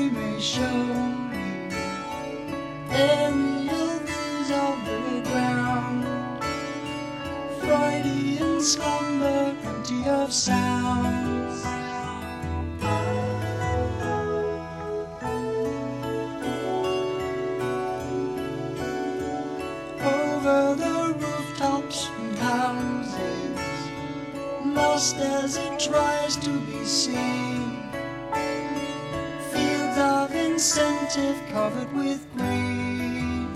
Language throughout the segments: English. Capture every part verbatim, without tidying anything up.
we may show any illusions of the ground, Freudian slumber, empty of sounds. Over the rooftops and houses, lost as it tries to be seen, fields of incentive covered with green.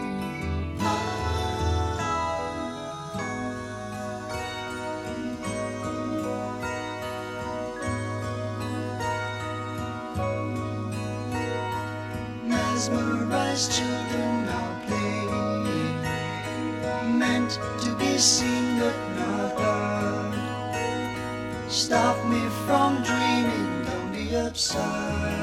Mesmerized children now playing, meant to be seen but not heard. Stop me from dreaming, don't be absurd.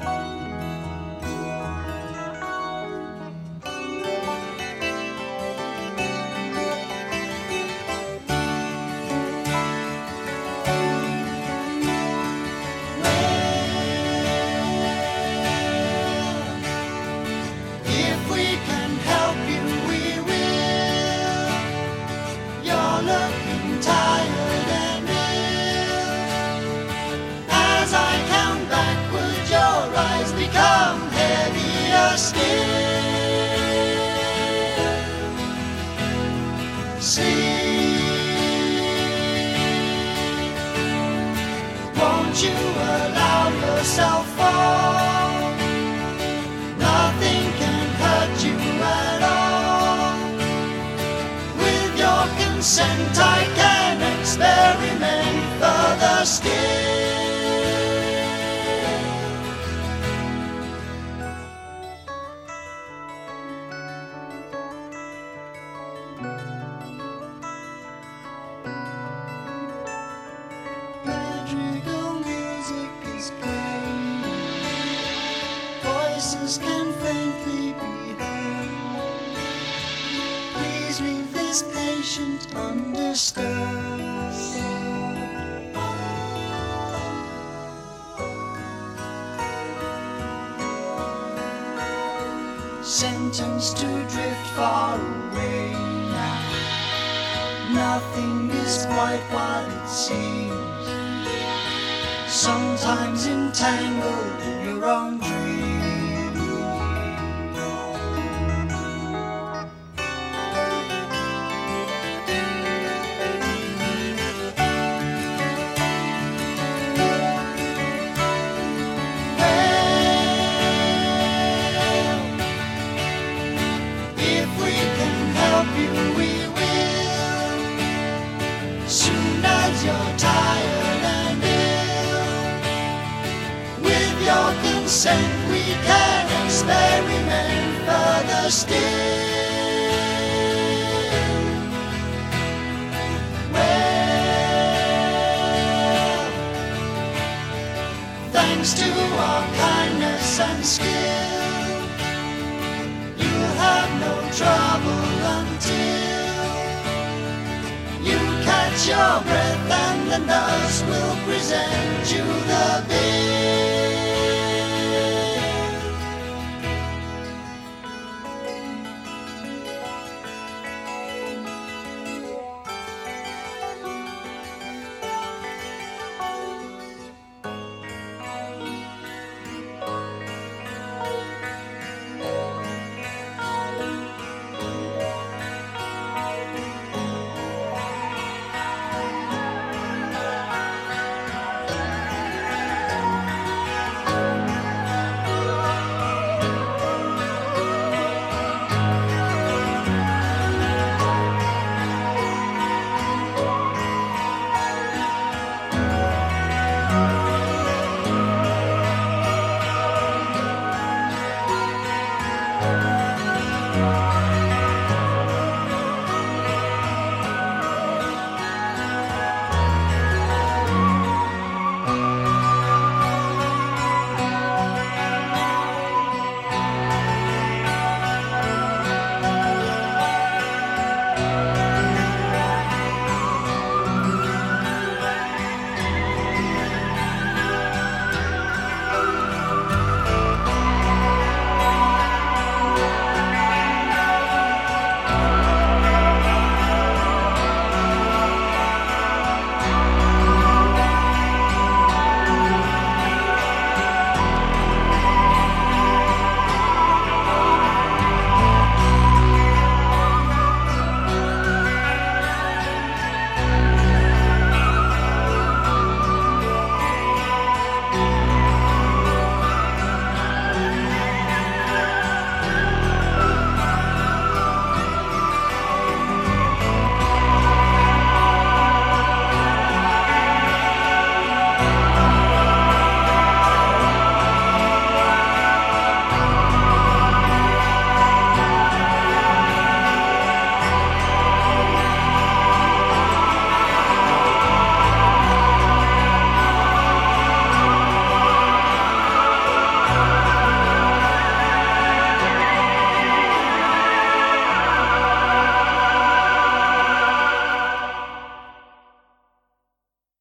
Looking tired and ill. As I count backward, your eyes become heavier still. Sleep, won't you allow yourself fall? Nothing can hurt you at all. With your consent I can experiment further still. Madrigal music is playing, voices can faintly be heard. Please leave this patient undisturbed. Sentenced to drift far away now, nothing is quite what it seems. Sometimes entangled in your own dreams. Soon as you're tired and ill, with your consent we can experiment further still. Well, thanks to our kindness and skill, you'll have no trouble until you catch your breath and the nurse will present you the bill.